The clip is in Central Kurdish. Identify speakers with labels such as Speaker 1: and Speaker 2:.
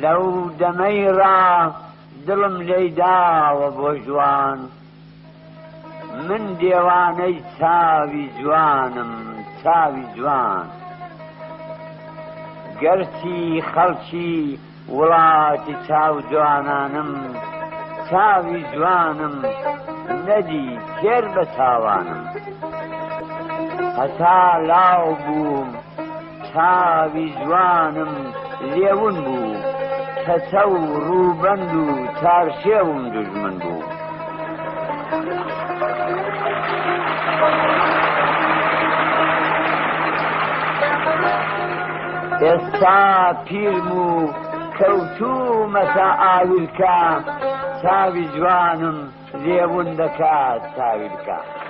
Speaker 1: لەو دەمەیڕا دڵم لێداوە بۆ جوان من دێوانەی چاوی جوانم چاوی جوان گەرچی خەڵکی وڵاتی چاو جوانانم چاوی جوانم نەدی تێر بە چاوانم هەتا لاو بووم چاوی جوانم لێون بوو کەچە و ڕووبەند و چارشێوم دوژمن بوو ئێستا پیرم و کەوتوومەتە ئاویلکە چاوی جوانم لێون دەکات چاویلکە